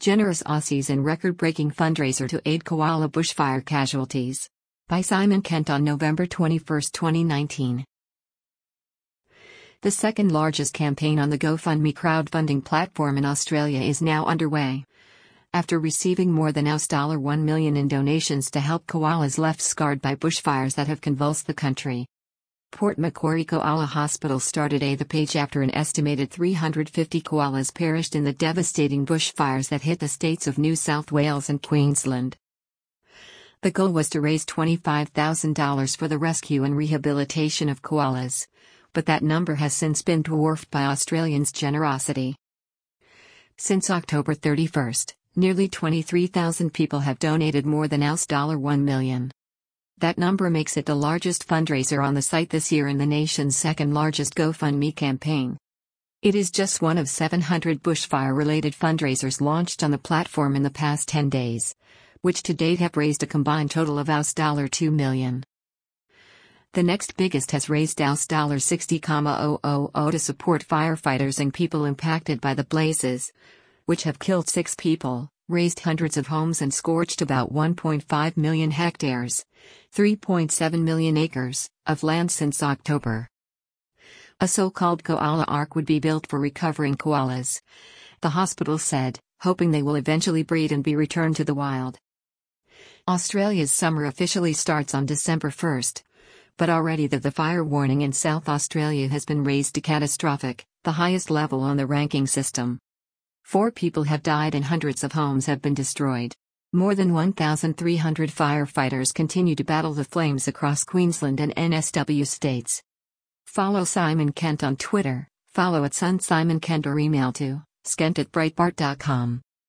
Generous Aussies in record-breaking fundraiser to aid koala bushfire casualties. By Simon Kent on November 21, 2019. The second largest campaign on the GoFundMe crowdfunding platform in Australia is now underway. After receiving more than $1 million in donations to help koalas left scarred by bushfires that have convulsed the country. Port Macquarie Koala Hospital started the page after an estimated 350 koalas perished in the devastating bushfires that hit the states of New South Wales and Queensland. The goal was to raise $25,000 for the rescue and rehabilitation of koalas, but that number has since been dwarfed by Australians' generosity. Since October 31, nearly 23,000 people have donated more than $1 million. That number makes it the largest fundraiser on the site this year and the nation's second largest GoFundMe campaign. It is just one of 700 bushfire-related fundraisers launched on the platform in the past 10 days, which to date have raised a combined total of $2 million. The next biggest has raised $60,000 to support firefighters and people impacted by the blazes, which have killed 6 people, razed hundreds of homes and scorched about 1.5 million hectares, 3.7 million acres, of land since October. A so-called koala ark would be built for recovering koalas, the hospital said, hoping they will eventually breed and be returned to the wild. Australia's summer officially starts on December 1, but already the fire warning in South Australia has been raised to catastrophic, the highest level on the ranking system. 4 people have died and hundreds of homes have been destroyed. More than 1,300 firefighters continue to battle the flames across Queensland and NSW states. Follow Simon Kent on Twitter, follow @SunSimonKent or email to skent@breitbart.com.